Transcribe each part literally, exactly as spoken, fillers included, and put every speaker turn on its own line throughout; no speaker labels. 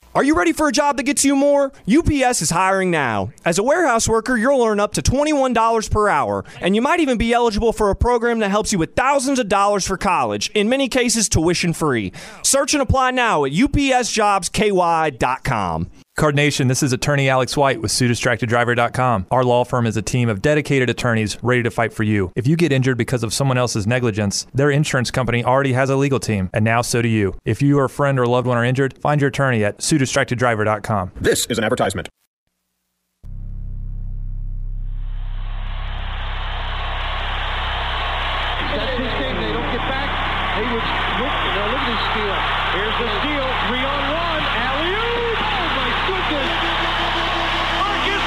Are you ready for a job that gets you more? U P S is hiring now. As a warehouse worker, you'll earn up to twenty-one dollars per hour, and you might even be eligible for a program that helps you with thousands of dollars for college, in many cases tuition free. Search and apply now at U P S jobs K Y dot com.
Card Nation, this is attorney Alex White with Sue Distracted Driver dot com. Our law firm is a team of dedicated attorneys ready to fight for you. If you get injured because of someone else's negligence, their insurance company already has a legal team, and now so do you. If you or a friend or loved one are injured, find your attorney at Sue Distracted Driver dot com.
This is an advertisement.
That's his game. They don't get back. Hayward's look, now look at his steal. Here's the steal. Three on one. Alley-oop. Oh, my goodness. Marcus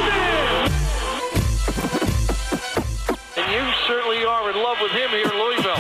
Mason. And you certainly are in love with him here in Louisville.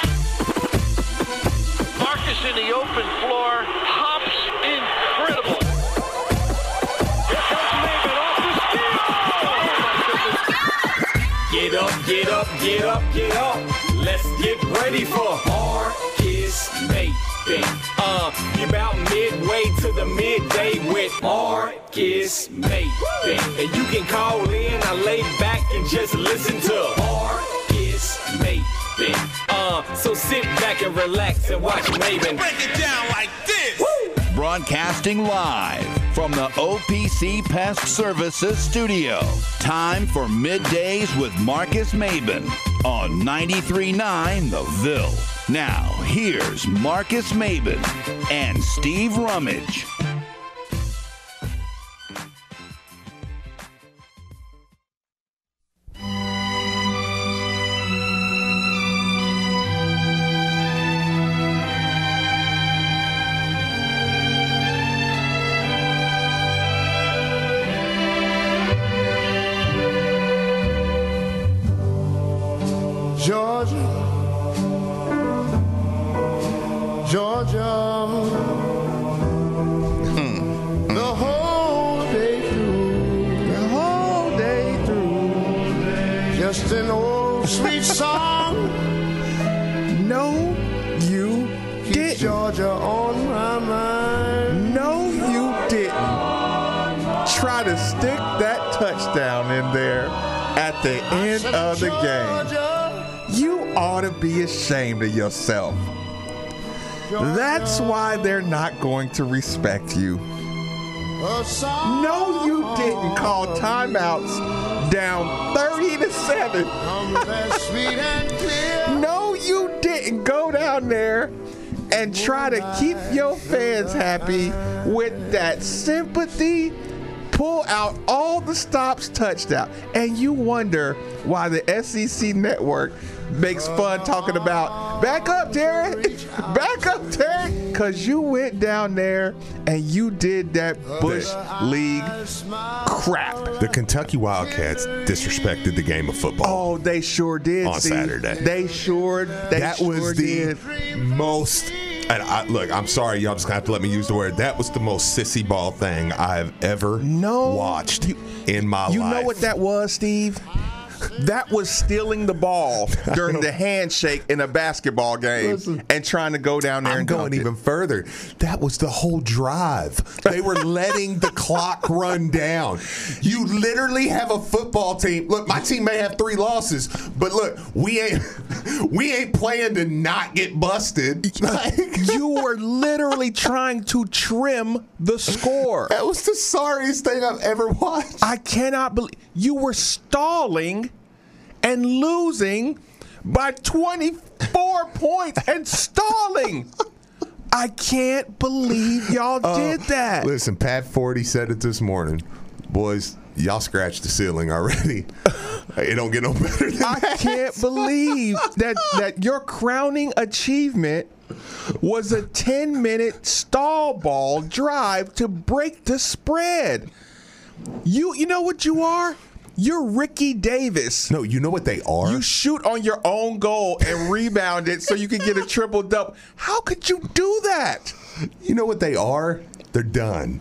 Marcus in the open floor. Hops incredible. Here comes Mason off the steal. Oh, my goodness.
Get up, get up, get up, get up. Let's get ready for Marcus Mason. Uh, you're about midway to the midday with Marcus Mason. And you can call in, I lay back and just listen to Marcus Mason. Uh, so sit back and relax and watch Maven. Break it down like this. Woo!
Broadcasting live from the O P C Pest Services studio. Time for Middays with Marcus Maben on ninety-three point nine The Ville. Now, here's Marcus Maben and Steve Rummage.
Georgia, Georgia, hmm. the whole day through, the whole day through, just an old sweet song.
No, you didn't.
Georgia on my mind.
No, you didn't. Try to stick that touchdown in there at the end of the game. You ought to be ashamed of yourself. That's why they're not going to respect you. No, you didn't call timeouts down thirty to seven. No, you didn't go down there and try to keep your fans happy with that sympathy. Pull out all the stops touchdown. And you wonder why the S E C network makes fun talking about back up, Terry, back up, Terry, because you went down there and you did that Bush League crap.
The Kentucky Wildcats disrespected the game of football.
Oh, they sure did.
On
Steve.
Saturday.
They sure, they
that
sure
was the
did.
most, and I, look, I'm sorry, y'all just going to have to let me use the word. That was the most sissy ball thing I've ever
no,
watched
you,
in my
you
life.
You know what that was, Steve? That was stealing the ball during the handshake in a basketball game. Listen, and trying to go down there
I'm
and
going even
it.
further. That was the whole drive. They were letting the clock run down. You literally have a football team. Look, my team may have three losses, but look, we ain't we ain't playing to not get busted.
You were literally trying to trim the score.
That was the sorriest thing I've ever watched.
I cannot believe you were stalling and losing by twenty-four points and stalling. I can't believe y'all uh, did that.
Listen, Pat Forty said it this morning. Boys, y'all scratched the ceiling already. It don't get no better than
I
that.
I can't believe that, that your crowning achievement was a ten-minute stall ball drive to break the spread. You, you know what you are? You're Ricky Davis.
No, you know what they are?
You shoot on your own goal and rebound it so you can get a triple-double. How could you do that?
You know what they are? They're done.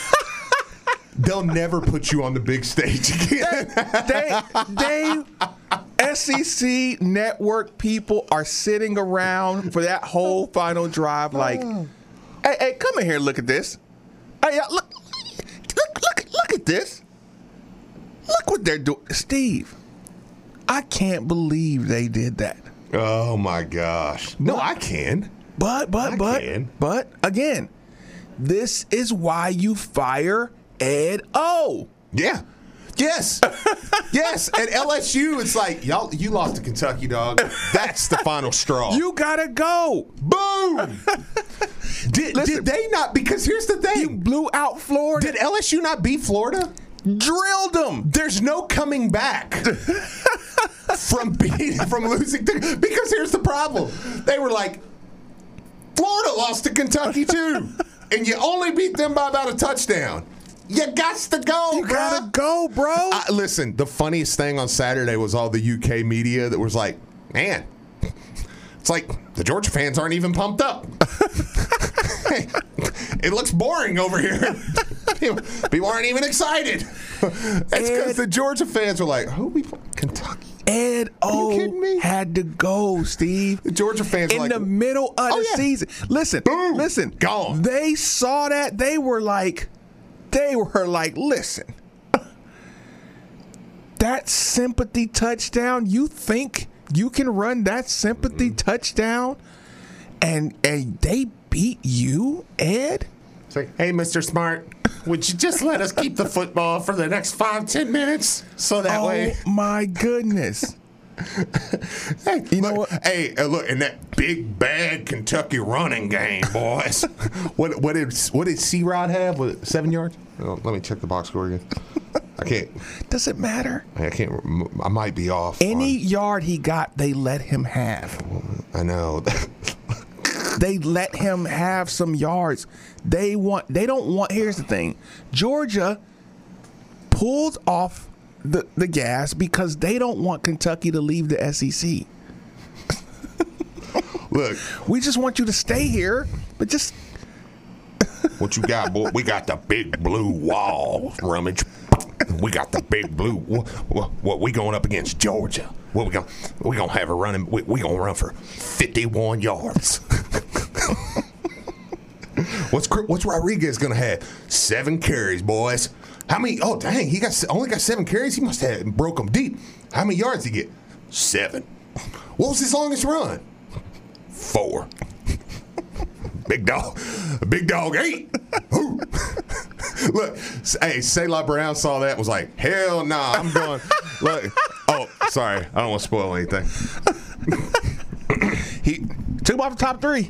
They'll never put you on the big stage again.
They, they, they, S E C network people are sitting around for that whole final drive like, hey, hey, come in here and look at this. Hey, uh, look, look, look, look at this. Look what they're doing, Steve. I can't believe they did that.
Oh my gosh! No,
But-
I can.
But, but,
I
but,
can.
but again, this is why you fire Ed O.
Yeah. Yes. Yes. At L S U, it's like y'all. You lost to Kentucky, dog. That's the final straw.
You gotta go.
Boom. did,
Listen.
did they not? Because here's the thing.
You blew out Florida.
Did L S U not beat Florida?
Drilled them.
There's no coming back from beating, from losing to, because here's the problem. They were like, Florida lost to Kentucky too, and you only beat them by about a touchdown. You got to go,
You
bro.
gotta go, bro.
I, listen, the funniest thing on Saturday was all the U K media that was like, man, it's like the Georgia fans aren't even pumped up. It looks boring over here. People aren't even excited. That's because the Georgia fans were like, who we Kentucky?
Ed O
kidding me?
had to go, Steve.
The Georgia fans were
in
like,
the middle of
Oh,
the
yeah.
season. Listen,
Boom.
listen.
Gone.
They saw that. They were like, they were like, listen. That sympathy touchdown, you think you can run that sympathy
Mm-hmm.
touchdown and and they beat you, Ed?
It's like, hey, Mister Smart, would you just let us keep the football for the next five, ten minutes? So that
Oh
way.
my goodness.
Hey,
You know
look,
what?
Hey, uh, look, in that big bad Kentucky running game, boys. what what did what did C-Rod have? Was it seven yards? Oh, let me check the box score again. I can't.
Does it matter?
I can't. I might be off.
Any
on-
yard he got, they let him have.
I know.
They let him have some yards. They want. They don't want. Here's the thing: Georgia pulled off the the gas because they don't want Kentucky to leave the S E C.
Look,
We just want you to stay here, but just
what you got, boy? We got the big blue wall, rummage. We got the big blue. What, what, what we going up against Georgia? What we going? We gonna have a running. We, we gonna run for fifty-one yards. What's what's Rodriguez gonna have? Seven carries, boys. How many? Oh dang, he got only got seven carries. He must have broke them deep. How many yards did he get? Seven. What was his longest run? Four. Big dog, big dog eight. Ooh. Look, hey, Selah Brown saw that and was like, hell nah, I'm going. Look, oh, sorry, I don't want to spoil anything.
he took him off the top three.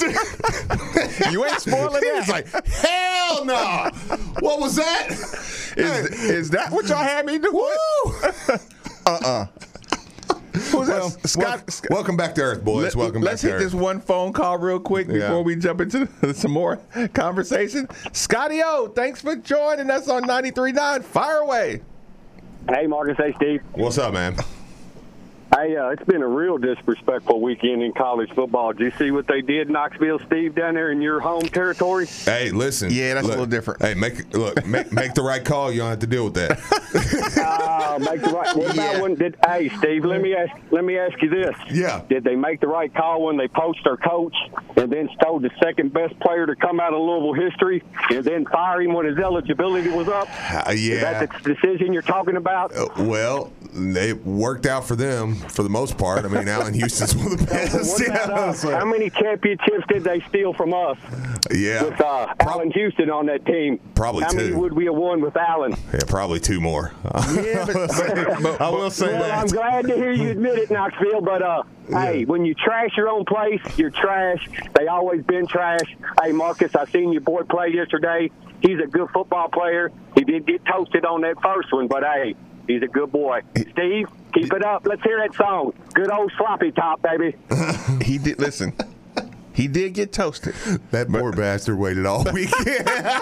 You ain't spoiling
He
that.
was like, hell nah. What was that?
Is, is that what y'all had me do?
Woo!
Uh-uh. Who's
Well,
that? Scott,
wel-
Scott-
welcome back to Earth, boys.
Let-
welcome back
Let's
to
hit
Earth.
this one phone call real quick before
Yeah.
we jump into some more conversation. Scotty O, thanks for joining us on ninety-three point nine. Fire away.
Hey, Marcus. Hey, Steve.
What's up, man?
Hey, uh, it's been a real disrespectful weekend in college football. Did you see what they did, Knoxville, Steve, down there in your home territory?
Hey, listen.
Yeah, that's a
look,
little different.
Hey, make look, make, make the right call. You don't have to deal with that.
Uh, make the right. What about
Yeah.
when did? Hey, Steve, let me ask. Let me ask you this.
Yeah.
Did they make the right call when they poached their coach and then told the second best player to come out of Louisville history and then fire him when his eligibility was up?
Uh,
Is
yeah.
that the decision you're talking about?
Uh, well, they worked out for them for the most part. I mean, Allen Houston's one of the best.
What about
Yeah,
us?
so-
How many championships did they steal from us
yeah.
with uh, Allen Houston on that team?
Probably
How many
two.
would we have won with Allen?
Yeah, probably two more.
Yeah, but, but, but,
I will say
Well,
that.
I'm glad to hear you admit it, Knoxville. But uh, hey, when you trash your own place, you're trash. They always been trash. Hey, Marcus, I seen your boy play yesterday. He's a good football player. He did get toasted on that first one, but hey, he's a good boy. Steve, keep it up. Let's hear that song. Good old sloppy top, baby.
he did listen. He did get toasted.
That poor bastard waited all weekend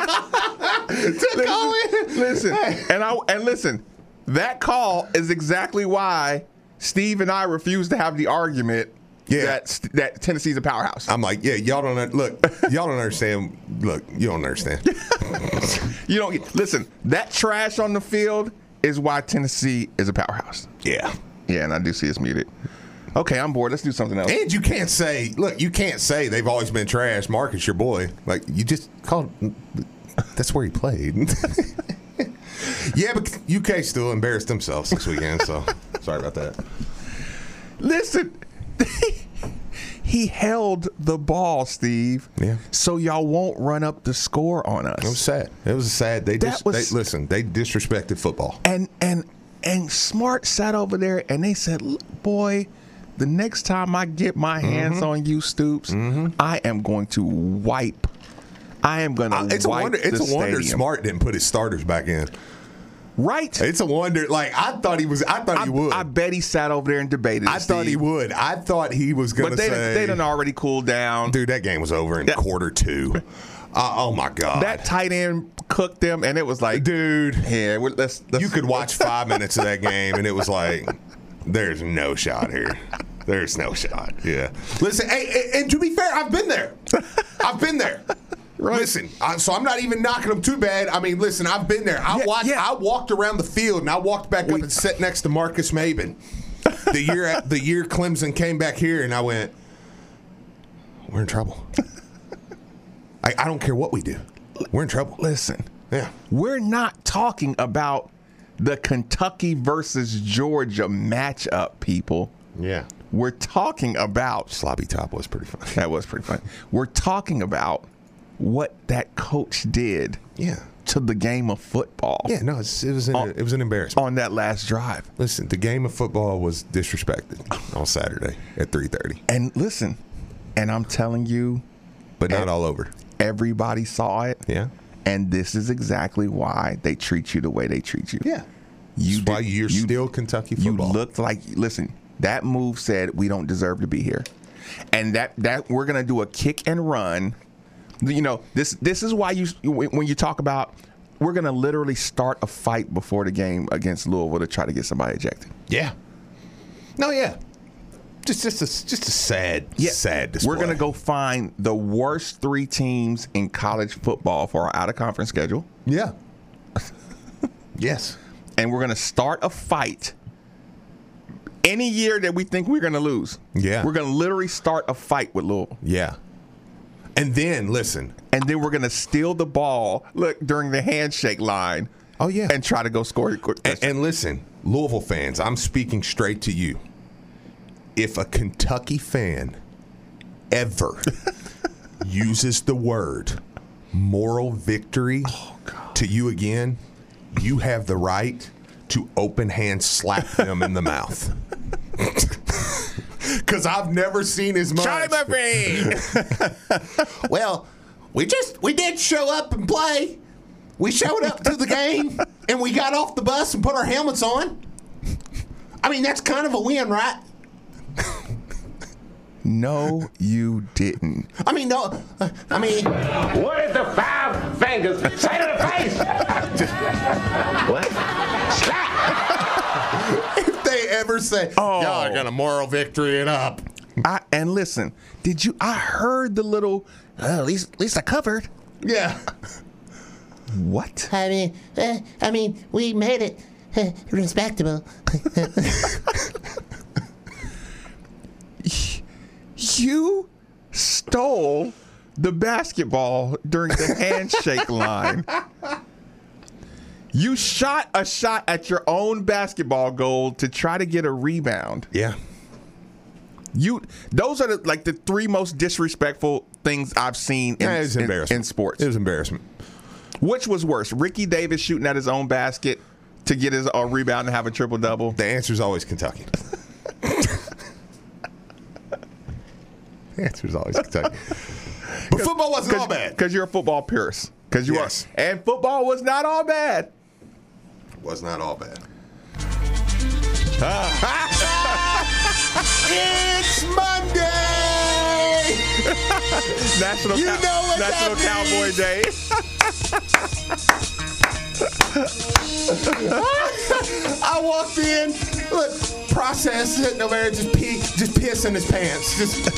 to call in.
Listen, and I and listen. That call is exactly why Steve and I refuse to have the argument
Yeah.
that that Tennessee's a powerhouse.
I'm like, yeah, y'all don't un- look. Y'all don't understand. Look, you don't understand.
You don't get, listen. That trash on the field is why Tennessee is a powerhouse.
Yeah.
Yeah, and I do see us muted. Okay, I'm bored. Let's do something else.
And you can't say, look, you can't say they've always been trash. Marcus, your boy. Like, you just called That's where he played. Yeah, but U K still embarrassed themselves this weekend, so sorry about that.
Listen, he held the ball, Steve.
Yeah.
So y'all won't run up the score on us.
It was sad. It was sad. They,
That
dis-
was-
they listen. They disrespected football.
And and and Smart sat over there and they said, "Look, boy, the next time I get my hands
Mm-hmm.
on you, Stoops, I am going to wipe. I am going to
Uh,
wipe
it's a wonder. It's
the
a wonder
stadium."
Smart didn't put his starters back in.
Right?
It's a wonder. Like I thought he was. I thought
I,
he would.
I bet he sat over there and debated.
I
it,
thought he
Steve.
would. I thought he was going
But
to
they
say.
done, they done already cooled down.
Dude, that game was over in
Yeah.
quarter two. Uh, oh my god.
That tight end cooked them, and it was like,
dude.
yeah, we're- let's, let's
You could watch five minutes of that game, and it was like, there's no shot here. There's no shot. Yeah. Listen, hey, hey, and to be fair, I've been there. I've been there.
Right.
Listen, I, so I'm not even knocking them too bad. I mean, listen, I've been there. I
Yeah,
watched.
yeah.
I walked around the field, and I walked back up and sat next to Marcus Maben. The year the year Clemson came back here, and I went, we're in trouble. I, I don't care what we do. We're in trouble.
Listen,
Yeah.
we're not talking about the Kentucky versus Georgia matchup, people.
Yeah.
We're talking about
Sloppy Top was pretty fun.
that was pretty funny. We're talking about what that coach did
Yeah.
to the game of football
Yeah, no, it's, it was an,
On-
it was an embarrassment.
on that last drive.
Listen, the game of football was disrespected on Saturday at three thirty,
And listen, and I'm telling you,
but not
And-
all over.
everybody saw it.
Yeah,
And this is exactly why they treat you the way they treat you.
yeah.
You
That's why
did-
you're
you-
still Kentucky
You
football.
looked like, listen, that move said we don't deserve to be here, and that that we're gonna do a kick and run. You know, this this is why you when you talk about we're gonna literally start a fight before the game against Louisville to try to get somebody ejected.
yeah. No, yeah. Just just a just a sad, sad display.
We're gonna go find the worst three teams in college football for our out of conference schedule,
Yeah. Yes.
and we're gonna start a fight. Any year that we think we're gonna lose,
Yeah.
we're gonna literally start a fight with Louisville.
Yeah. And then listen.
And then we're going to steal the ball, look, during the handshake line.
Oh, yeah.
And try to go score a quick
And,
touchdown.
and listen, Louisville fans, I'm speaking straight to you. If a Kentucky fan ever uses the word moral victory to you again, you have the right to open hand slap them in the mouth. Because I've never seen as much.
Charlie Murphy!
Well, we just we did show up and play. We showed up to the game and we got off the bus and put our helmets on. I mean, that's kind of a win, right?
No, you didn't.
I mean, no. uh, I mean,
What is the five fingers say to the face? What? Slap!
if they ever say,
Oh.
"Y'all got a moral victory and up,"
I, and listen, did you? I heard the little. Uh, at least, at least I covered.
yeah.
What?
I mean, uh, I mean, we made it uh, respectable.
You stole the basketball during the handshake line. You shot a shot at your own basketball goal to try to get a rebound.
Yeah.
You, those are the, like the three most disrespectful things I've seen in,
Yeah, it's
in-
embarrassing
in sports.
It was embarrassment.
Which was worse, Ricky Davis shooting at his own basket to get his uh, rebound and have a triple double?
The answer is always Kentucky. The answer is always Kentucky. But football wasn't all bad.
Because you're a football purist. Because you
Yes.
are, and football was not all bad.
Was not all bad.
It's Monday. National
You
Cow-
know what
National
that
Cowboy
means.
Day.
I walked in, look, process sitting over there, just pee, just piss in his pants. Just,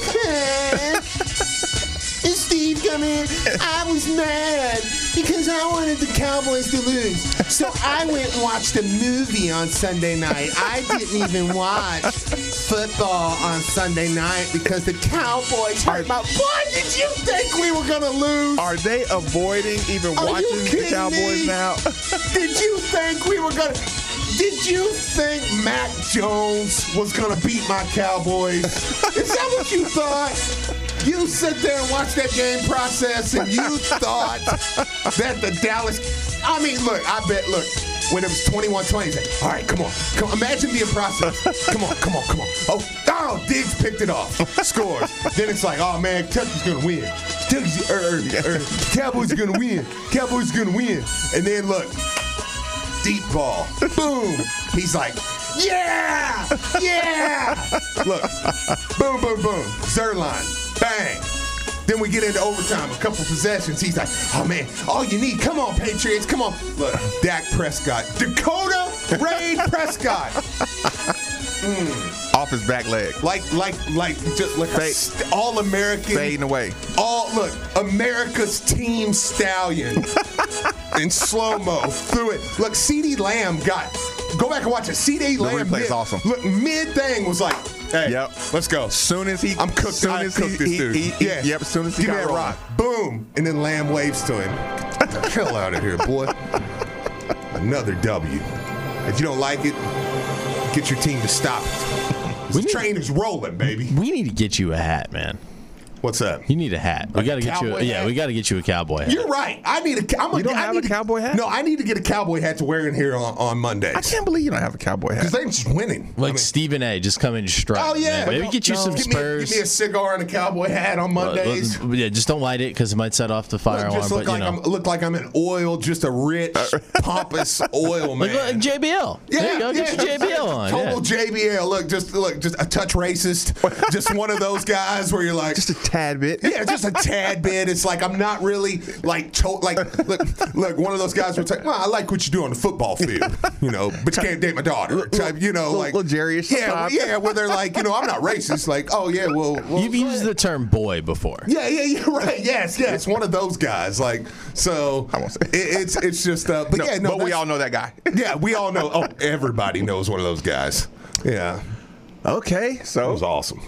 Steve come in. I was mad because I wanted the Cowboys to lose.
So I went and watched a movie on Sunday night. I didn't even watch football on Sunday night because the Cowboys hurt my. Boy, did you think we were gonna lose?
Are they avoiding even
Are
watching
you
the
kidding
Cowboys
me?
now?
Did you think we were gonna? Did you think Mac Jones was gonna beat my Cowboys? Is that what you thought? You sit there and watch that game process, and you thought that the Dallas. I mean, look, I bet. Look, when it was twenty-one twenty, said, all right, come on, come. Imagine being processed. Come on, come on, come on. Oh, oh, Diggs picked it off, scores. Then it's like, oh man, Kentucky's gonna win. Kentucky's, er, er, er, Cowboys are gonna win. Cowboys are gonna win. And then look. Deep ball. Boom. He's like, yeah, yeah. Look, boom, boom, boom. Zerline, bang. Then we get into overtime, a couple possessions. He's like, oh, man, all you need, come on, Patriots, come on. Look, Dak Prescott, Dakota Raid Prescott. Mm.
Off his back leg.
Like, like, like, just like
Fade.
a all-American.
Fading away.
All, look, America's team stallion. In slow-mo, through it. Look, CeeDee Lamb got, go back and watch it. CeeDee Lamb.
replay's
mid,
awesome.
Look, mid-thing was like, hey,
Yep.
let's go.
Soon as he,
I'm cooked.
Soon
I
as
cooked
he,
this
he,
dude.
he, he,
yeah.
Yep. As soon as he
Give me
got
that
rolling.
rock. Boom. And then Lamb waves to him. Get the hell out of here, boy. Another W. If you don't like it, get your team to stop it. The train is rolling, baby.
We need to get you a hat, man.
What's that?
You need a hat. We
A
got to get you. A,
cowboy
yeah,
hat?
we got to get you a cowboy hat.
You're right. I need a. I'm a
You don't
I
have
need
a cowboy hat?
No, I need to get a cowboy hat to wear in here on, on Mondays.
I can't believe you don't have a cowboy hat.
Because they're just winning.
Like
I mean,
Stephen A. Just come in and strut.
oh yeah.
man. Maybe
No,
get you
no.
some
give me a-
Spurs.
give me a cigar and a cowboy hat on Mondays.
Uh, yeah, just don't light it because it might set off the fire
Look,
alarm.
just look
But you
like
know,
I'm look like I'm in oil, just a rich, pompous oil man.
look like J B L.
Yeah,
there you go. Get
yeah,
your J B L on.
Total
yeah.
J B L. Look, just look, just a touch racist. Just one of those guys where you're like,
Just a tad bit.
yeah, just a tad bit. It's like I'm not really like to- like look look one of those guys where it's like, well, I like what you do on the football field, you know, but you can't date my daughter. Type, you know,
Little-
like
little Jerry-ish
Yeah,
type.
yeah, where they're like, you know, I'm not racist. Like, oh yeah, well, well
You've used the term boy before.
yeah, yeah, you're right. Yes, yes, one of those guys. Like, so
I won't say.
it, it's it's just, uh, but
No,
yeah, no,
but we
that's-
all know that guy.
Yeah, we all know. Oh, everybody knows one of those guys. Yeah,
Okay,
that
so
was awesome.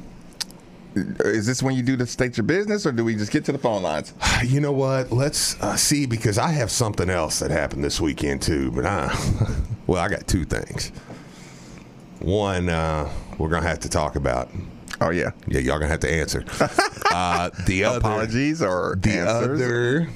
is this when you do the state your business, or do we just get to the phone lines?
You know what? Let's uh, see, because I have something else that happened this weekend too. But I, well, I got two things. One, uh, we're gonna have to talk about.
Oh yeah.
Yeah, y'all gonna have to answer. Uh, the other,
Apologies or
the
answers?
other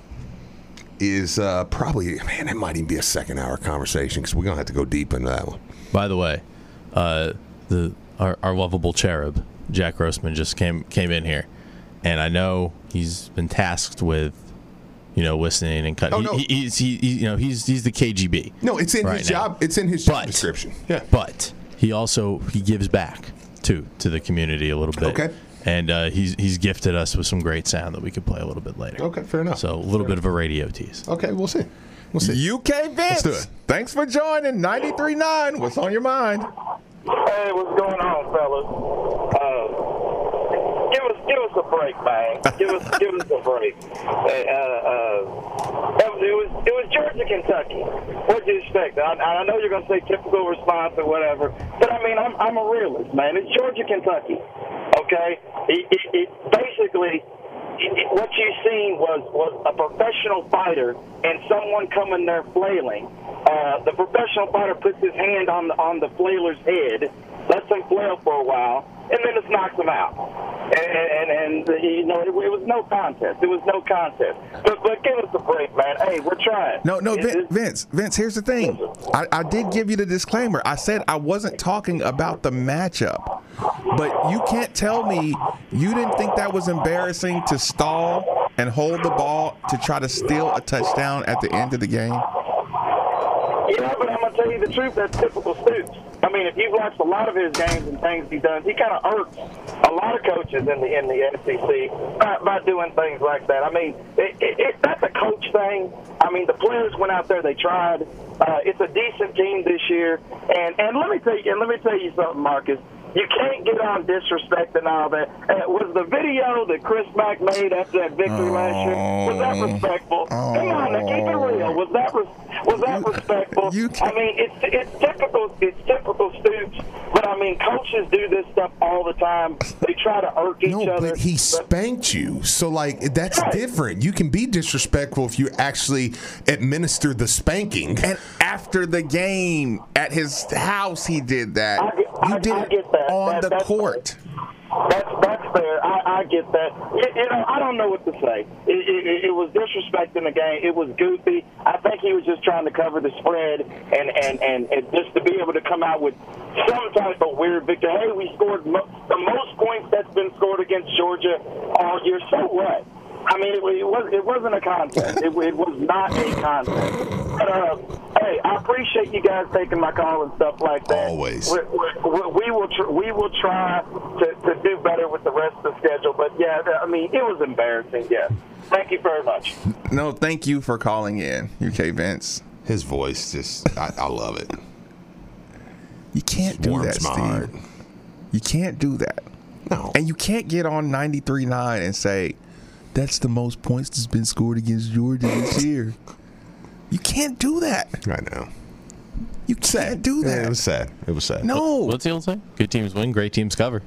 is uh, probably, man, it might even be a second hour conversation because we're gonna have to go deep into that one.
By the way, uh, the our, our lovable cherub, Jack Grossman, just came came in here, and I know he's been tasked with, you know, listening and cutting.
Oh, no.
he, he's he, he, you know he's he's the K G B.
No, it's in
right
his
now.
job. It's in his job
But-
description. Yeah.
But he also he gives back too to the community a little bit.
Okay.
And uh, he's he's gifted us with some great sound that we could play a little bit later.
Okay, fair enough.
So a little bit of a radio tease.
Okay, we'll see. We'll see.
U K Vince.
do it.
Thanks for joining ninety-three point nine. What's on your mind?
Hey, what's going on, fellas? Uh, give us, give us a break, man. Give us, give us a break. Uh, uh, it was, it was Georgia, Kentucky. What do you expect? I, I know you're gonna say typical response or whatever, but I mean, I'm, I'm a realist, man. It's Georgia, Kentucky. Okay, it, it, it basically. It, it, what you seen was, was a professional fighter and someone coming there flailing. Uh, the professional fighter puts his hand on the, on the flailer's head, lets him flail for a while, and then just knocks him out. And, and, and you know, it, it was no contest. It was no contest. But, but give us a break, man. Hey, we're trying.
No, no,
It-
Vin-
it-
Vince. Vince, here's the thing. I, I did give you the disclaimer. I said I wasn't talking about the matchup. But you can't tell me you didn't think that was embarrassing to stall and hold the ball to try to steal a touchdown at the end of the game?
Yeah, but I'm going to tell you the truth, that's typical Stoops. I mean, if you've watched a lot of his games and things he does, he kind of irks a lot of coaches in the in the S E C by, by doing things like that. I mean, it, it, it, that's a coach thing. I mean, the players went out there, they tried. Uh, it's a decent team this year. And, and let me tell you, and let me tell you something, Marcus. You can't get on disrespect and all that. Uh, was the video that Chris Mack made after that victory oh, last year, was that respectful? Oh, Come on, now, keep it real. Was that, res- Was that respectful?
You
I mean, it's it's typical. It's typical Stoops. But I mean, coaches do this stuff all the time. They try to irk each
No,
other.
but he spanked you. So, like, that's
Right.
different. You can be disrespectful if you actually administer the spanking.
And after the game at his house, he did that.
I get-
you
I-
did
I
it
get that.
on
That-
the
that's
court.
That's that's fair. I, I get that. You, you know, I don't know what to say. It, it, it was disrespecting the game. It was goofy. I think he was just trying to cover the spread and, and, and, and just to be able to come out with some type of weird victory. Hey, we scored mo- the most points that's been scored against Georgia all year. So what? I mean, it, it was it wasn't a contest. It, it was not a contest. But, uh, hey, I appreciate you guys taking my call and stuff like that.
Always.
We, we, we will tr- we will try to, to do better with the rest of the schedule. But yeah, I mean, it was embarrassing. Yeah. Thank you very much.
No, thank you for calling in, U K Vince.
His voice just, I, I love it.
You can't do
Warms
that,
my
Steve.
heart.
You can't do that.
No.
And you can't get on ninety-three point nine and say, that's the most points that's been scored against Georgia this year. You can't do that.
I know.
You can't do
Yeah,
that.
it was sad. It was sad.
No.
What's the old saying? Good teams win, great teams cover.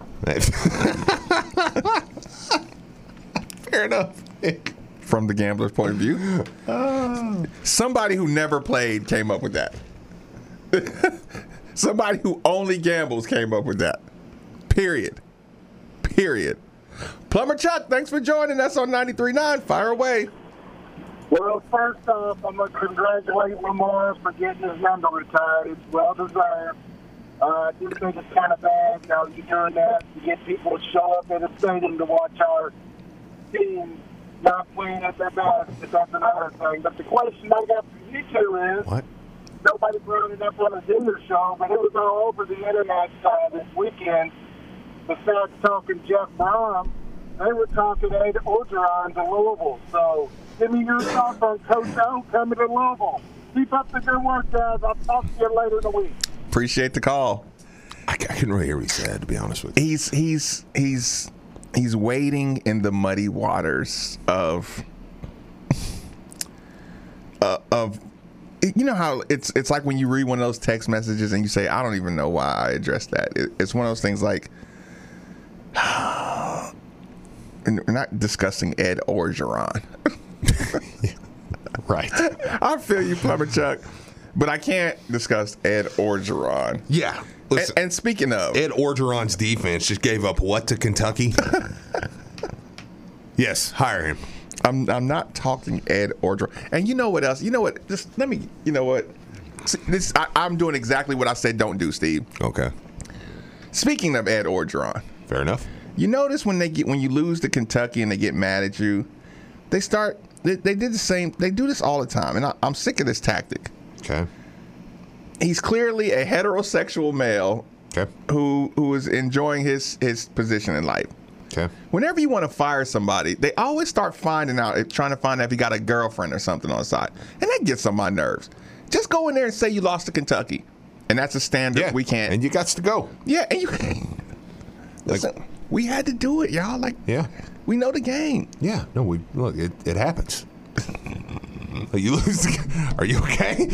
Fair enough.
From the gambler's point of view. Somebody who never played came up with that. Somebody who only gambles came up with that. Period. Period. Plumber Chuck, thanks for joining us on ninety-three point nine. Fire away.
Well, first off, I'm going to congratulate Lamar for getting his number retired. It's well deserved. Uh, I do think it's kind of bad, you know, you're doing that to get people to show up at the stadium to watch our team not playing at their best, but that's another thing. But the question I got for you two is,
What?
nobody brought it up on the dinner show, but it was all over the internet uh, this weekend. The Feds talking Jeff Brom, they were talking Ed Orgeron to Louisville. So give me your thoughts on Coach O coming to Louisville. Keep up the good work, guys. I'll talk to you later in the week.
Appreciate the call.
I, I couldn't really hear what he said, to be honest with you.
He's he's he's he's wading in the muddy waters of uh, of you know how it's it's like when you read one of those text messages and you say, I don't even know why I addressed that. It, it's one of those things like, and we're not discussing Ed Orgeron.
Right.
I feel you, Plumber Chuck, but I can't discuss Ed Orgeron.
Yeah.
And, and speaking of,
Ed Orgeron's defense just gave up what to Kentucky? Yes, hire him.
I'm I'm not talking Ed Orgeron. And you know what else? You know what? Just let me. You know what? See, this I, I'm doing exactly what I said don't do, Steve.
Okay.
Speaking of Ed Orgeron,
fair enough.
You notice when they get when you lose to Kentucky and they get mad at you, they start. They, they did the same. They do this all the time, and I, I'm sick of this tactic.
Okay.
He's clearly a heterosexual male.
Okay.
Who who is enjoying his his position in life.
Okay.
Whenever you want to fire somebody, they always start finding out, trying to find out if he got a girlfriend or something on the side. And that gets on my nerves. Just go in there and say you lost to Kentucky. And that's a standard
Yeah,
we can't.
and you got to go.
Yeah, and you listen, we had to do it, y'all. Like,
Yeah.
we know the game.
Yeah. No, we look, it, it happens. You lose. Are you okay?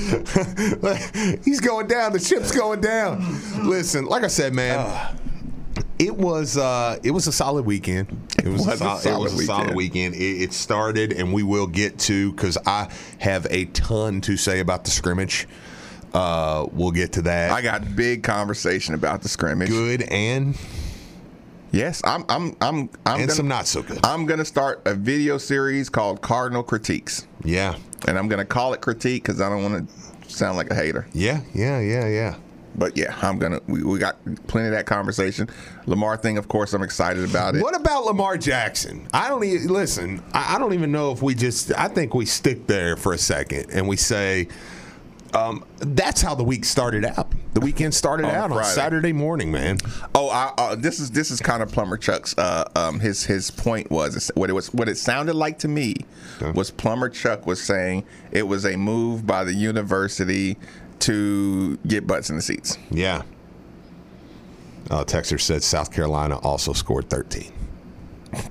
He's going down. The ship's going down. Listen, like I said, man, uh, it was uh, it was a solid weekend. It was,
was
a,
a
sol-
solid
it was a solid
weekend.
weekend. It, it started, and we will get to because I have a ton to say about the scrimmage. Uh, we'll get to that.
I got big conversation about the scrimmage.
Good and.
Yes, I'm. I'm. I'm. I'm
and
gonna,
some not so good.
I'm going to start a video series called Cardinal Critiques.
Yeah,
and I'm going to call it critique because I don't want to sound like a hater.
Yeah, yeah, yeah, yeah.
But yeah, I'm gonna. We, we got plenty of that conversation. Lamar thing, of course, I'm excited about it.
What about Lamar Jackson? I don't even listen. I, I don't even know if we just. I think we stick there for a second and we say. Um, that's how the week started out. The weekend started
on
out
Friday.
on Saturday morning, man.
Oh, I, uh, this is this is kind of Plumber Chuck's. Uh, um, his his point was what it was. What it sounded like to me okay. was Plumber Chuck was saying it was a move by the university to get butts in the seats.
Yeah. Uh, Texter said South Carolina also scored thirteen.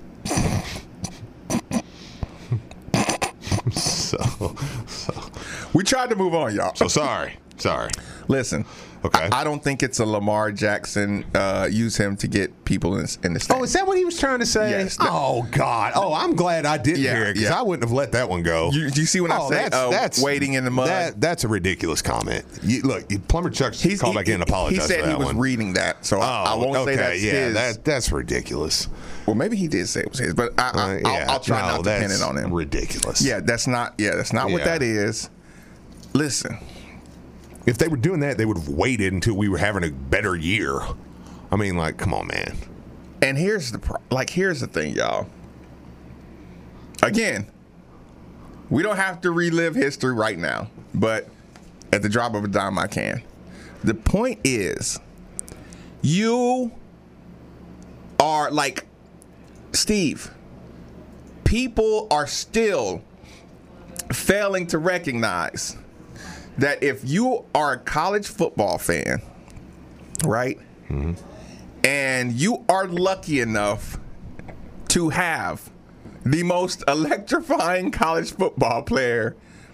so, so.
We tried to move on, y'all.
So sorry. Sorry.
Listen.
Okay.
I, I don't think it's a Lamar Jackson. Uh, use him to get people in, in the stands.
Oh, is that what he was trying to say?
Yes.
Oh God. Oh, I'm glad I didn't
Yeah,
hear it because
yeah.
I wouldn't have let that one go.
You, you see when I
Oh,
say
that's,
uh,
that's
waiting in the mud?
That, that's a ridiculous comment. You, look, you, Plumber Chuck should
He's-
call
he-
back in and
he-
apologize
He said
for that
he was
one.
reading that, so
oh,
I, I won't
okay,
say that's
yeah,
his.
that that's ridiculous.
Well, maybe he did say it was his, but I, I,
Uh,
I'll,
yeah,
I'll try
no,
not to pin
that's
it on him.
ridiculous.
Yeah, that's not. Yeah, that's not what
Yeah.
that is. Listen,
If they were doing that, they would have waited until we were having a better year. I mean, like, come on, man.
and here's the pro- like. Here's the thing, y'all. Again, we don't have to relive history right now, but at the drop of a dime, I can. The point is, you are like Steve. People are still failing to recognize that if you are a college football fan, right,
Mm-hmm.
and you are lucky enough to have the most electrifying college football player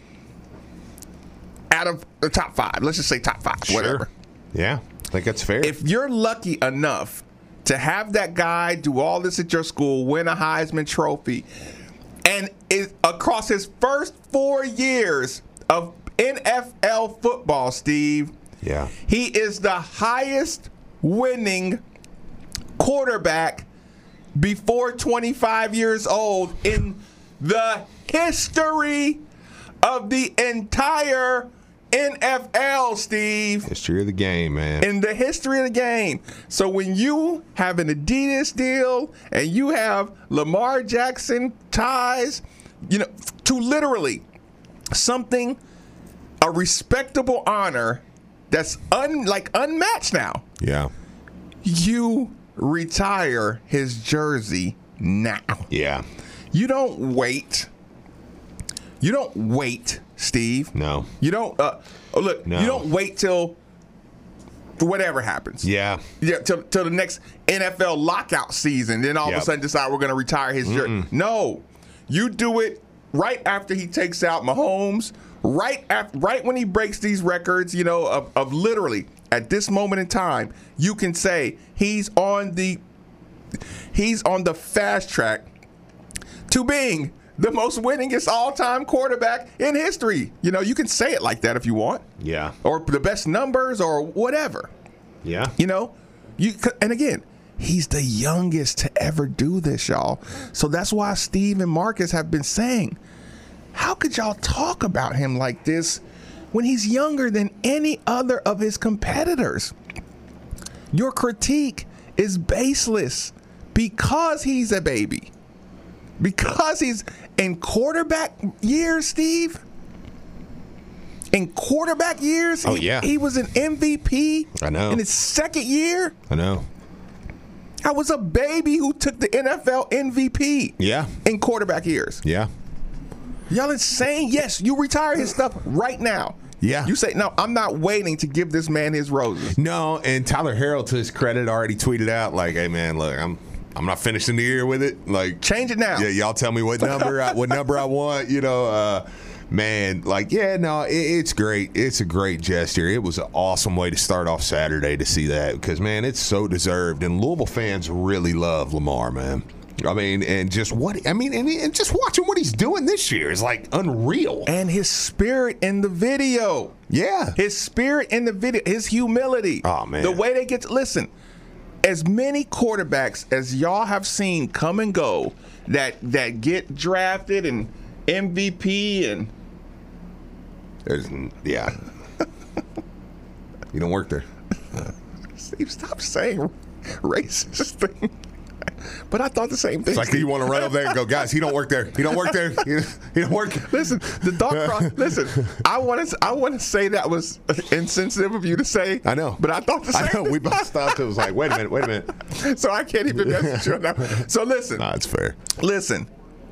out of the top five, let's just say top five, whatever.
Yeah, I think that's fair.
If you're lucky enough to have that guy do all this at your school, win a Heisman Trophy, and is across his first four years of N F L football, Steve,
yeah,
he is the highest winning quarterback before twenty-five years old in the history of the entire N F L, Steve.
History of the game, man.
In the history of the game. So when you have an Adidas deal and you have Lamar Jackson ties, you know, to literally something, a respectable honor that's un, like unmatched now.
Yeah.
You retire his jersey now.
Yeah.
You don't wait. You don't wait, Steve.
No.
You don't. Uh, oh, look.
No.
You don't wait till whatever happens.
Yeah.
Yeah. Till, till the next N F L lockout season. Then all
Yep.
of a sudden decide we're going to retire his jersey. No. You do it right after he takes out Mahomes. Right after, right when he breaks these records, you know, of, of literally at this moment in time, you can say he's on the he's on the fast track to being the most winningest all-time quarterback in history. You know, you can say it like that if you want.
Yeah.
Or the best numbers or whatever.
Yeah.
You know, you and again, he's the youngest to ever do this, y'all. So that's why Steve and Marcus have been saying, how could y'all talk about him like this when he's younger than any other of his competitors? Your critique is baseless because he's a baby. Because he's in quarterback years, Steve. In quarterback years,
Oh,
he,
yeah.
he was an M V P
I know.
in his second year.
I know.
I was a baby who took the N F L M V P
Yeah.
in quarterback years.
Yeah.
Y'all insane? Yes, you retire his stuff right now.
Yeah.
You say, no, I'm not waiting to give this man his roses.
No, and Tyler Harrell, to his credit, already tweeted out like, "Hey man, look, I'm I'm not finishing the year with it. Like,
change it now.
Yeah, y'all tell me what number I, what number I want. You know, uh, man, like, yeah, no, it, it's great. It's a great gesture. It was an awesome way to start off Saturday to see that because man, it's so deserved, and Louisville fans really love Lamar, man. I mean, and just what I mean, and, and just watching what he's doing this year is like unreal.
And his spirit in the video.
Yeah.
His spirit in the video, his humility.
Oh, man.
The way they get to listen. As many quarterbacks as y'all have seen come and go that that get drafted and M V P and
There's, yeah. You don't work there.
Steve, stop saying racist things. But I thought the same thing.
It's like you want to run over there and go, guys, he don't work there. He don't work there. He, he don't work.
Listen, the thought process. Listen, I want to. I want to say that was insensitive of you to say.
I know,
but I thought the same.
I know.
Thing.
We both thought it was like, wait a minute, wait a minute.
So I can't even message you now. So listen.
Nah, it's fair.
Listen.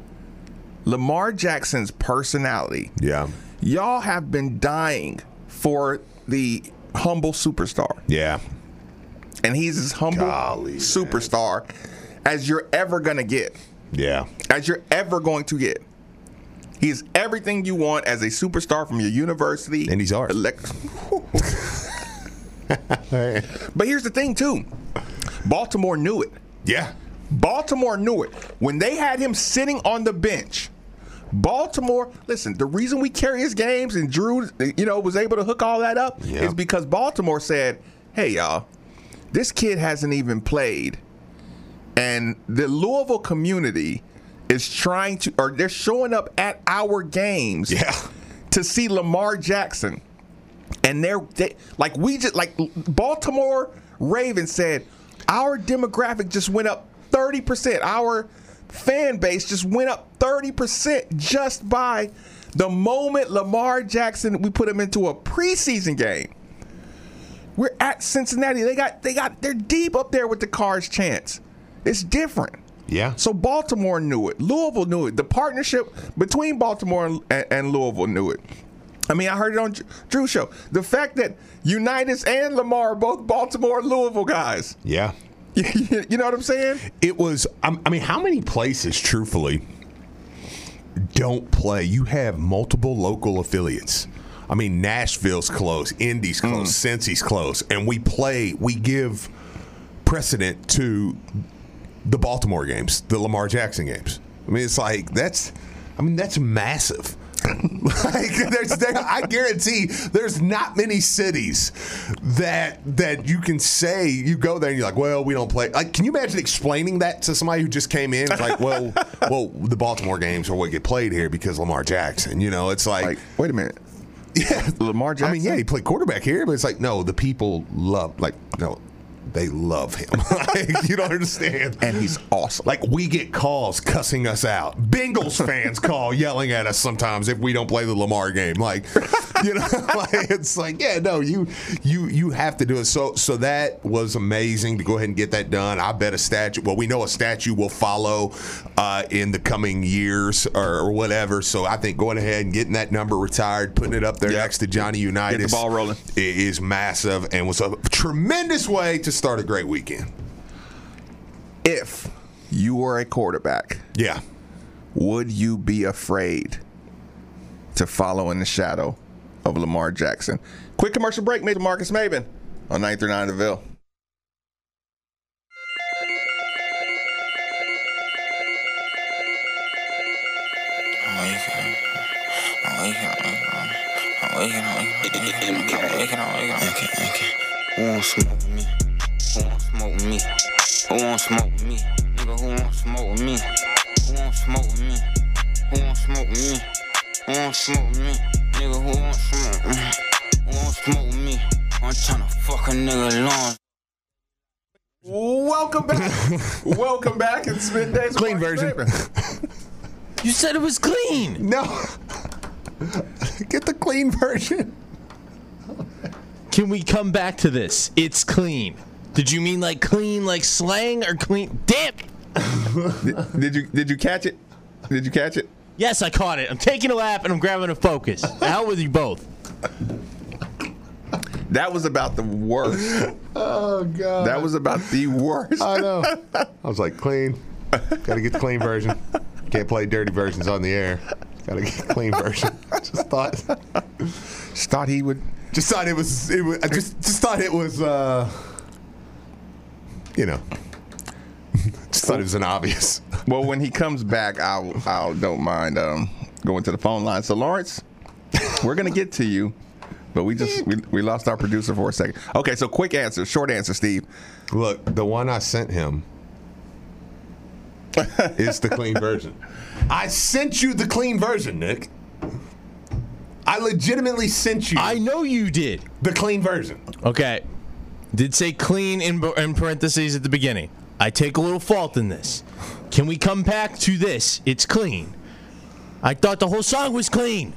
Lamar Jackson's personality.
Yeah.
Y'all have been dying for the humble superstar.
Yeah.
And he's as humble
Golly,
superstar man. as you're ever gonna get.
Yeah.
As you're ever going to get. He's everything you want as a superstar from your university.
And he's ours.
But here's the thing, too. Baltimore knew it.
Yeah.
Baltimore knew it. When they had him sitting on the bench, Baltimore, listen, the reason we carry his games and Drew, you know, was able to hook all that up
Yep.
is because Baltimore said, hey, y'all, this kid hasn't even played. And the Louisville community is trying to, or they're showing up at our games
yeah.
to see Lamar Jackson. And they're, they, like we just, like Baltimore Ravens said, our demographic just went up thirty percent. Our fan base just went up thirty percent just by the moment Lamar Jackson, we put him into a preseason game. We're at Cincinnati. They got, they got, they're deep up there with the Cards chants. It's different.
Yeah.
So Baltimore knew it. Louisville knew it. The partnership between Baltimore and, and Louisville knew it. I mean, I heard it on Drew's show. The fact that Unitas and Lamar are both Baltimore and Louisville guys.
Yeah.
You know what I'm saying?
It was, I mean, how many places, truthfully, don't play? You have multiple local affiliates. I mean, Nashville's close, Indy's close, mm. Cincy's close, and we play, we give precedent to the Baltimore games, the Lamar Jackson games. I mean, it's like, that's, I mean, that's massive. Like, there's, there, I guarantee there's not many cities that that you can say you go there and you're like, well, we don't play. Like, can you imagine explaining that to somebody who just came in? It's like, well, well, the Baltimore games are what get played here because Lamar Jackson. You know, it's like,
like wait a minute,
yeah,
Lamar Jackson.
I mean, yeah, he played quarterback here, but it's like, no, the people love, like, no. They love him. Like, you don't understand.
And he's awesome.
Like, we get calls cussing us out. Bengals fans call yelling at us sometimes if we don't play the Lamar game. Like, you know, like, it's like, yeah, no, you you you have to do it. So so that was amazing to go ahead and get that done. I bet a statue, well, we know a statue will follow uh, in the coming years or, or whatever. So I think going ahead and getting that number retired, putting it up there yep. next to Johnny Unitas.
Get the ball rolling.
Is massive and was a tremendous way to start a great weekend.
If you were a quarterback,
yeah,
would you be afraid to follow in the shadow of Lamar Jackson? Quick commercial break, Major Marcus Maven on nine thirty-nine The Ville.
I'm waking, I'm waking, I'm waking, I'm waking, I'm waking, okay, okay. Who won't smoke with me? Who won't smoke with me? Who won't smoke with me? Nigga, who won't smoke with me? Who won't smoke with me? Who won't smoke with me? Who won't smoke with me? Nigga, who won't smoke with me? Who won't smoke with me? I'm tryna fuck a nigga long.
Welcome back. Welcome back. It's middays.
Clean version.
You said it was clean.
No. Get the clean version.
Can we come back to this? It's clean. Did you mean like clean, like slang, or clean? Damn.
did, did you did you catch it? Did you catch it?
Yes, I caught it. I'm taking a lap and I'm grabbing a focus. The hell with you both.
That was about the worst.
Oh God.
That was about the worst.
I know. I was like, clean. Got to get the clean version. Can't play dirty versions on the air. Got to get the clean version. Just thought.
Just thought he would.
Just thought it was. It was I just just thought it was. Uh, you know. Just thought it was an obvious.
Well, when he comes back, I'll I'll don't mind um, going to the phone line. So Lawrence, we're gonna get to you, but we just we, we lost our producer for a second. Okay, so quick answer, short answer, Steve.
Look, the one I sent him is the clean version. I sent you the clean version, Nick. I legitimately sent you.
I know you did.
The clean version.
Okay. Did say clean in, in parentheses at the beginning. I take a little fault in this. Can we come back to this? It's clean. I thought the whole song was clean.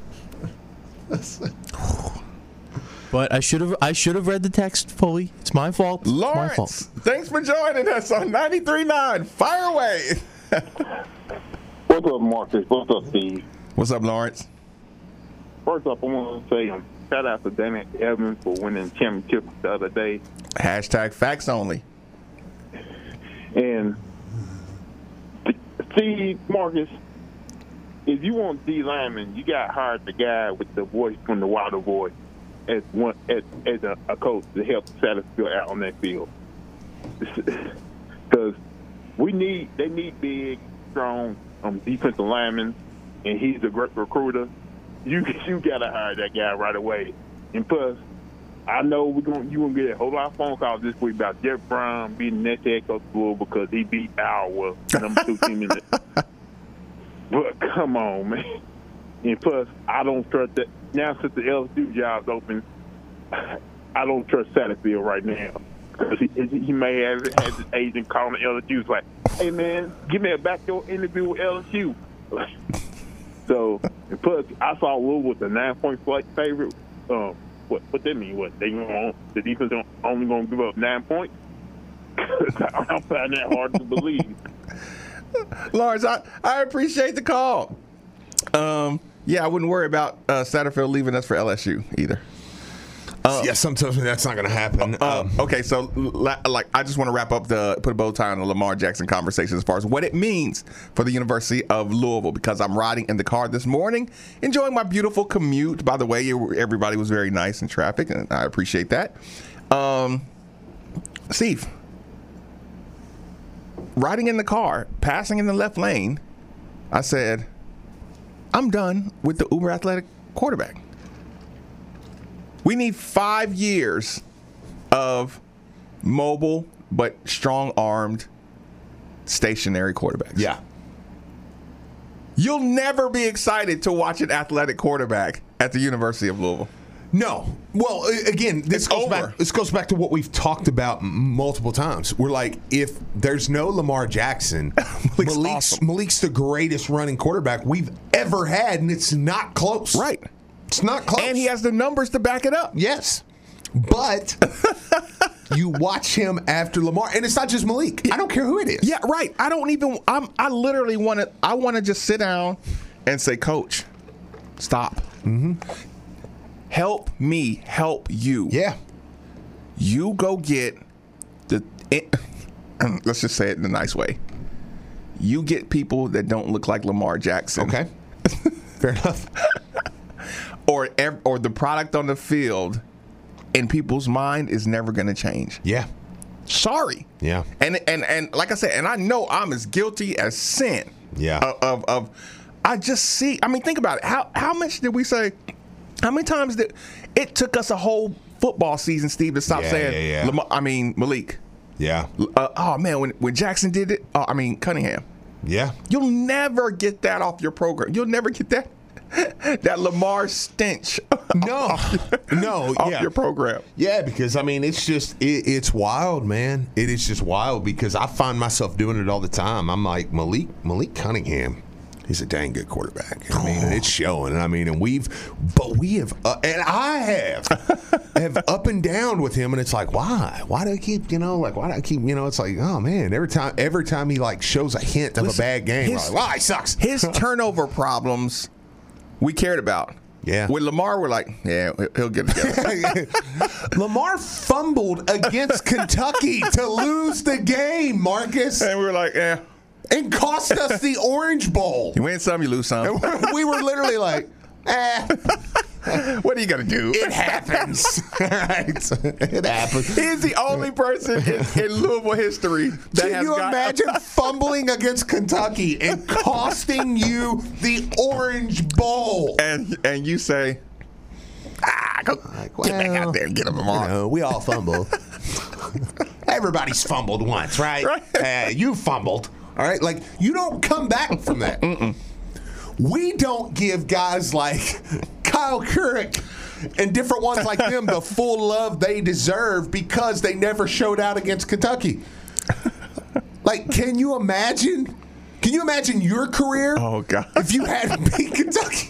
But I should have I should have read the text fully. It's my fault.
Lawrence,
my fault.
Thanks for joining us on ninety-three point nine. Fire away.
What's up, Marcus? What's up, Steve?
What's up, Lawrence?
First up, I want to say um, shout out to Damian Evans for winning the championship the other day.
Hashtag facts only.
And Steve, Marcus, if you want D lineman, you got to hire the guy with the voice from the Wilder Boy as one as, as a, a coach to help Satterfield out on that field. Because we need they need big, strong um, defensive linemen, and he's a great recruiter. You you got to hire that guy right away. And plus, I know we're gonna you gonna get a whole lot of phone calls this week about Jeff Brown being the next head coach of the Louisville because he beat Iowa, number two team in it. But come on, man. And plus, I don't trust that. Now, since the L S U job's open, I don't trust Satterfield right now. Because he, he may have had his agent calling the L S U. It's like, hey, man, give me a backdoor interview with L S U. So, and plus, I saw Louisville with a nine-point favorite. Um, what what that mean? What, they gonna, the defense only going to give up nine points? I find that hard to believe.
Lawrence, I, I appreciate the call. Um, yeah, I wouldn't worry about uh, Satterfield leaving us for L S U either. Uh,
yeah, sometimes that's not going to happen.
Uh,
um,
okay, so like I just want to wrap up the put a bow tie on the Lamar Jackson conversation as far as what it means for the University of Louisville, because I'm riding in the car this morning, enjoying my beautiful commute. By the way, everybody was very nice in traffic, and I appreciate that. Um, Steve, riding in the car, passing in the left lane, I said, I'm done with the uber athletic quarterback. We need five years of mobile but strong-armed, stationary quarterbacks.
Yeah.
You'll never be excited to watch an athletic quarterback at the University of Louisville.
No. Well, again, this goes, back, this goes back to what we've talked about multiple times. We're like, if there's no Lamar Jackson,
Malik's,
Malik's,
awesome.
Malik's the greatest running quarterback we've ever had, and it's not close.
Right.
It's not close.
And he has the numbers to back it up.
Yes. But you watch him after Lamar, and it's not just Malik. I don't care who it is.
Yeah, right. I don't even I'm I literally want to I want to just sit down and say, Coach, stop.
Mm-hmm.
Help me help you.
Yeah.
You go get the it, let's just say it in a nice way. You get people that don't look like Lamar Jackson.
Okay. Fair enough.
Or or the product on the field in people's mind is never going to change.
Yeah.
Sorry.
Yeah.
And and and like I said, and I know I'm as guilty as sin.
Yeah.
Of, of, of I just see. I mean, think about it. How how much did we say? How many times did it took us a whole football season, Steve, to stop
yeah,
saying?
Yeah, yeah.
Lamar, I mean Malik.
Yeah.
Uh, oh man, when when Jackson did it. Oh, I mean Cunningham.
Yeah.
You'll never get that off your program. You'll never get that. That Lamar stench.
No,
off,
no,
off
yeah.
your program.
Yeah, because I mean, it's just it, it's wild, man. It is just wild because I find myself doing it all the time. I'm like Malik Malik Cunningham. He's a dang good quarterback. I mean, it's showing. And I mean, and we've, but we have, uh, and I have, have up and down with him. And it's like, why? Why do I keep, you know, like, why do I keep, you know, it's like, oh man, every time, every time he like shows a hint of Listen, a bad game, his, like, wow, he sucks.
His turnover problems, we cared about.
Yeah.
With Lamar, we're like, yeah, he'll get it together.
Lamar fumbled against Kentucky to lose the game, Marcus.
And we were like, yeah.
And cost us the Orange Bowl.
You win some, you lose some.
We were literally like, eh.
What are you going to do?
It happens. Right. It happens.
He's the only person in, in Louisville history that
Can
has
you
got
imagine fumbling against Kentucky and costing you the Orange Bowl?
And and you say, ah, go like, well, get back out there and get him tomorrow.
You know, we all fumble. Everybody's fumbled once, right? right. Uh, you fumbled. All right? Like, you don't come back from that.
Mm-mm.
We don't give guys like Kyle Couric and different ones like them the full love they deserve because they never showed out against Kentucky. Like, can you imagine? Can you imagine your career?
Oh, God.
If you had beat Kentucky?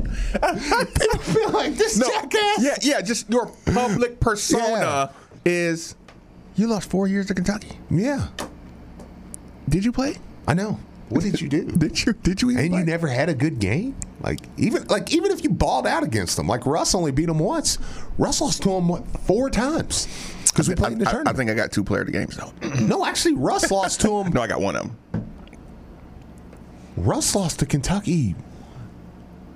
People feel like this no, jackass.
Yeah, yeah, just your public persona yeah. is you lost four years to Kentucky.
Yeah.
Did you play?
I know. What did you do?
did you did you even
And
play?
you never had a good game? Like even like even if you balled out against them, like Russ only beat them once. Russ lost to them what four times because we played in the
I,
tournament.
I think I got two player of the games though.
No, actually, Russ lost to him.
No, I got one of them.
Russ lost to Kentucky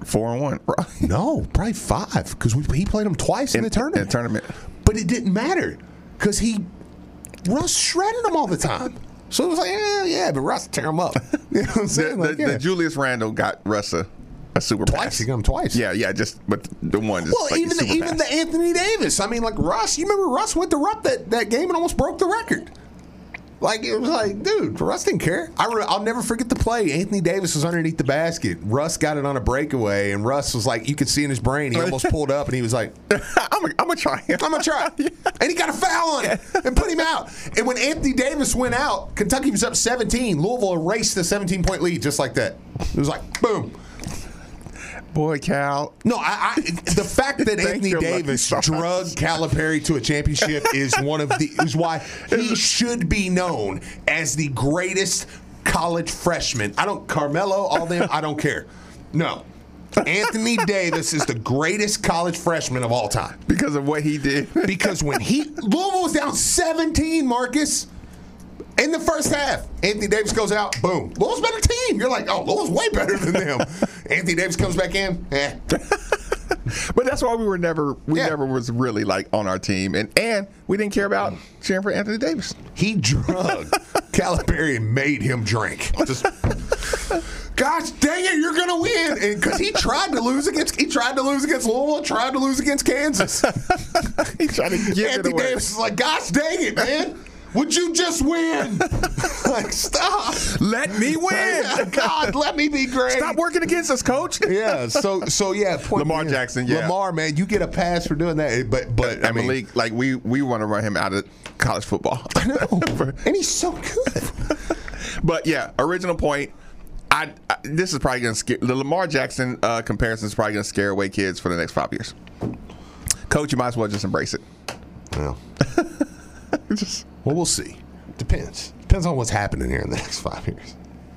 four and one.
No, probably five because he played him twice in, in the tournament.
In the tournament,
but it didn't matter because he Russ shredded him all the time. So it was like, yeah, yeah, but Russ tear him up. You know what I'm saying?
The,
like,
the,
yeah.
the Julius Randle got Russ a, a super
twice.
pass.
He got him twice.
Yeah, yeah, just but the one. Just
well,
like
even the, even the Anthony Davis. I mean, like Russ. You remember Russ went to Rupp that, that game and almost broke the record. Like, it was like, dude, Russ didn't care. I re- I'll never forget the play. Anthony Davis was underneath the basket. Russ got it on a breakaway, and Russ was like, you could see in his brain, he almost pulled up, and he was like,
I'm going to try.
I'm going to try. And he got a foul on him and put him out. And when Anthony Davis went out, Kentucky was up seventeen. Louisville erased the seventeen-point lead just like that. It was like, boom.
Boy, Cal.
No, I, I the fact that Anthony Davis drug Calipari to a championship is one of the is why he should be known as the greatest college freshman. I don't Carmelo, all them, I don't care. No. Anthony Davis is the greatest college freshman of all time.
Because of what he did.
Because when he Louisville was down seventeen, Marcus. In the first half, Anthony Davis goes out, boom. Louisville's a better team. You're like, oh, Louisville's way better than them. Anthony Davis comes back in, eh.
But that's why we were never, we
Yeah.
never was really like on our team, and and we didn't care about cheering for Anthony Davis.
He drugged Calipari and made him drink. Just, gosh dang it, you're gonna win, because he tried to lose against he tried to lose against Louisville, tried to lose against Kansas.
He tried to give
Anthony
it away.
Davis is like, gosh dang it, man. Would you just win? Like, stop.
Let me win.
God, let me be great.
Stop working against us, coach.
Yeah, so so yeah. Point
Lamar
being,
Jackson, yeah.
Lamar, man, you get a pass for doing that. But but I
I
mean,
mean, like we we want to run him out of college football.
I know, and he's so good.
But yeah, original point. I, I this is probably going to scare the Lamar Jackson uh, comparison is probably going to scare away kids for the next five years. Coach, you might as well just embrace it.
Well, just, well, we'll see. Depends. Depends on what's happening here in the next five years.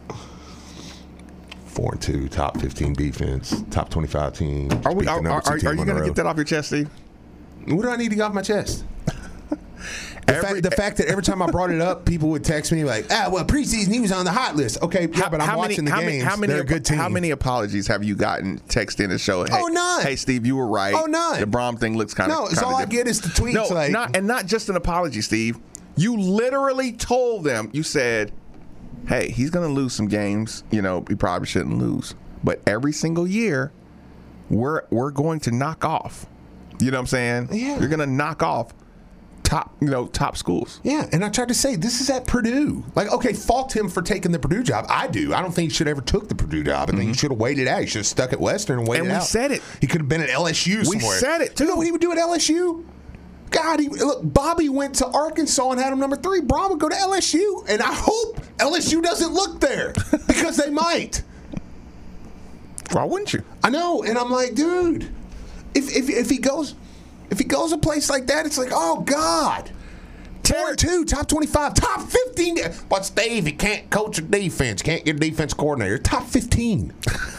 Four and two, top fifteen defense, top twenty-five team.
Are we?
beat the
Are,
number
are,
two
are,
team
are you
on the
going to
road.
get that off your chest, Steve?
What do I need to get off my chest? The,
Every-
fact, the fact that every time I brought it up, people would text me like, "Ah, well, preseason he was on the hot list." Okay, yeah, but I'm watching the
how
games.
Many, how many?
They're a good team.
How many apologies have you gotten text in the show? Hey,
Oh, none.
Hey, Steve, you were right.
Oh, none.
The Brom thing looks kind of.
No, it's all I get is the tweets.
No,
like,
not and not just an apology, Steve. You literally told them. You said, "Hey, he's going to lose some games. You know, he probably shouldn't lose. But every single year, we're we're going to knock off. You know what I'm saying?
Yeah.
You're going to knock off top, you know, top schools.
Yeah, and I tried to say this is at Purdue. Like, okay, fault him for taking the Purdue job. I do. I don't think he should have ever took the Purdue job. I think he should have waited out. He should have stuck at Western and waited
And we
out.
said it.
He could have been at L S U
We
somewhere.
said it, too.
You know what he would do at L S U? God, he, look, Bobby went to Arkansas and had him number three. Braun would go to L S U, and I hope L S U doesn't look there because they might.
Why wouldn't you?
I know, and I'm like, dude, if if if he goes, if he goes a place like that, it's like, oh God. Four and two, top twenty-five, top fifteen. But Steve, he can't coach a defense, can't get a defense coordinator. Top fifteen.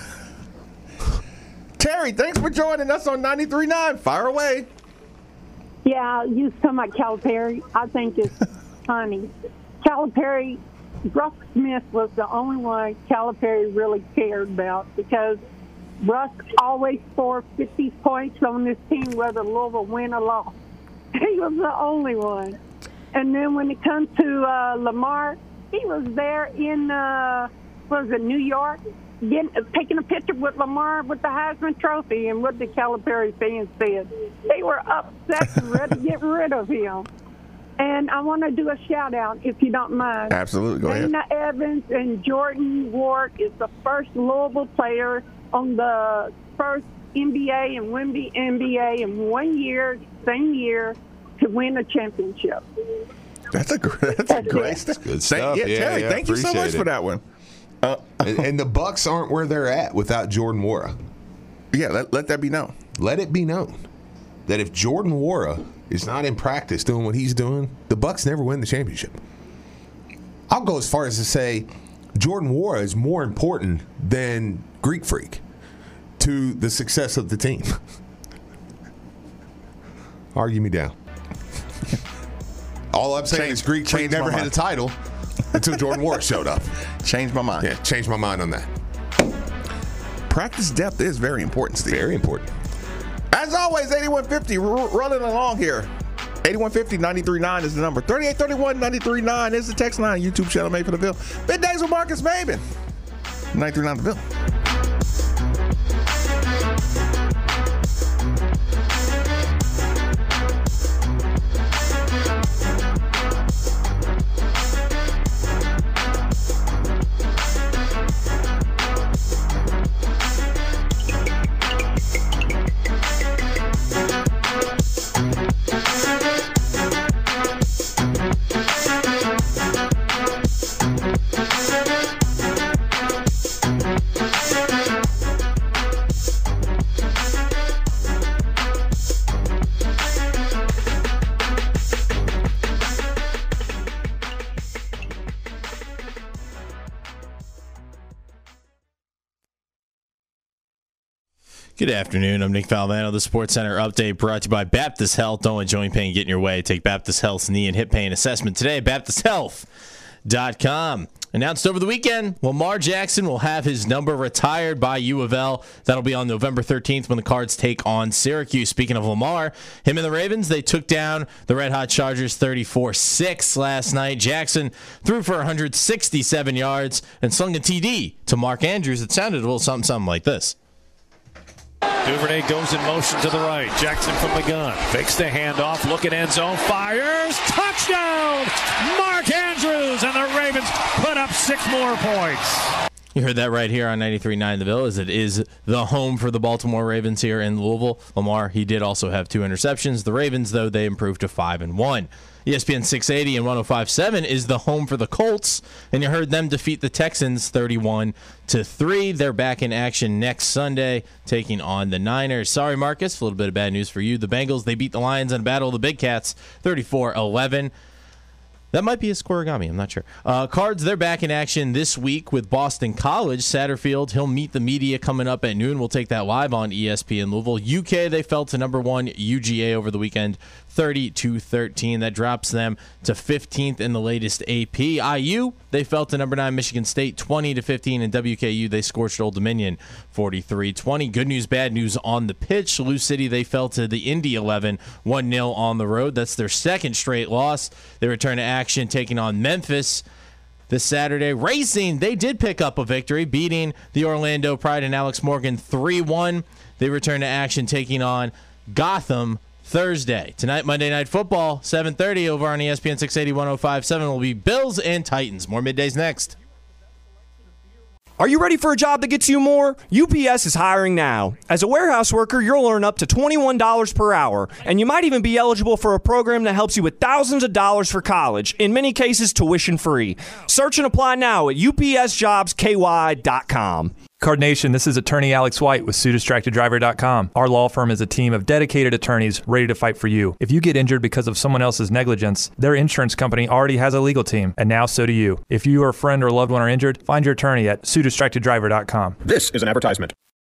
Terry, thanks for joining us on ninety-three point nine. Fire away.
Yeah, you was talking about Calipari. I think it's funny. Calipari, Russ Smith was the only one Calipari really cared about because Russ always scored fifty points on this team, whether Louisville win or lost. He was the only one. And then when it comes to uh, Lamar, he was there in, uh, what was it, New York, getting, taking a picture with Lamar with the Heisman Trophy, and what the Calipari fans said. They were upset and ready to get rid of him. And I want to do a shout-out, if you don't mind.
Absolutely, go ahead.
Dana Evans and Jordan Ward is the first Louisville player on the first N B A and Wemby N B A in one year, same year, to win a championship.
That's a great, that's a great stuff.
Good stuff.
Yeah,
Yeah,
Terry,
yeah,
thank you so
appreciate
much
it.
for that one. Uh,
and, and the Bucks aren't where they're at without Jordan Wara.
Yeah, let, let that be known.
Let it be known that if Jordan Wara is not in practice doing what he's doing, the Bucks never win the championship. I'll go as far as to say Jordan Wara is more important than Greek Freak to the success of the team. Argue me down. All I'm saying
Change-
is Greek Freak
change my
never had a
mind.
title until Jordan Wara showed up.
Changed my mind.
Yeah, changed my mind on that.
Practice depth is very important, Steve.
Very important.
As always, eighty-one fifty r- rolling along here. eighty-one fifty, ninety-three point nine is the number. thirty-eight thirty-one, ninety-three point nine is the text line. YouTube channel made for the Ville. Middays with Marcus Maben. ninety-three point nine the Ville.
Good afternoon. I'm Nick Falvano. The Sports Center update brought to you by Baptist Health. Don't let joint pain get in your way. Take Baptist Health's knee and hip pain assessment today at baptist health dot com. Announced over the weekend, Lamar Jackson will have his number retired by U of L. That'll be on November thirteenth when the Cards take on Syracuse. Speaking of Lamar, him and the Ravens, they took down the Red Hot Chargers thirty-four six last night. Jackson threw for one hundred sixty-seven yards and slung a T D to Mark Andrews. It sounded a little something, something like this.
Duvernay goes in motion to the right. Jackson from the gun. Fakes the handoff. Look at end zone. Fires. Touchdown! Mark Andrews, and the Ravens put up six more points.
You heard that right here on ninety-three point nine The Ville, as it is the home for the Baltimore Ravens here in Louisville. Lamar, he did also have two interceptions. The Ravens, though, they improved to five and one. E S P N six eighty and one oh five point seven is the home for the Colts, and you heard them defeat the Texans thirty-one to three. They're back in action next Sunday, taking on the Niners. Sorry, Marcus, a little bit of bad news for you. The Bengals, they beat the Lions in a battle of the Big Cats, thirty-four eleven. That might be a scoregami. I'm not sure. Uh, Cards, they're back in action this week with Boston College. Satterfield, he'll meet the media coming up at noon. We'll take that live on E S P N Louisville. U K, they fell to number one U G A over the weekend, thirty to thirteen. That drops them to fifteenth in the latest A P. I U, they fell to number nine Michigan State, twenty to fifteen. And W K U, they scorched Old Dominion, forty-three twenty. Good news, bad news on the pitch. Lou City, they fell to the Indy eleven, one nil on the road. That's their second straight loss. They return to action, taking on Memphis this Saturday. Racing, they did pick up a victory, beating the Orlando Pride and Alex Morgan three one. They return to action, taking on Gotham Thursday. Tonight, Monday Night Football, seven thirty over on E S P N six eighty, one oh five point seven will be Bills and Titans. More middays next.
Are you ready for a job that gets you more? U P S is hiring now. As a warehouse worker, you'll earn up to twenty-one dollars per hour, and you might even be eligible for a program that helps you with thousands of dollars for college, in many cases tuition free. Search and apply now at U P S jobs K Y dot com.
Card Nation, this is attorney Alex White with sue distracted driver dot com. Our law firm is a team of dedicated attorneys ready to fight for you. If you get injured because of someone else's negligence, their insurance company already has a legal team, and now so do you. If you or a friend or loved one are injured, find your attorney at sue distracted driver dot com.
This is an advertisement.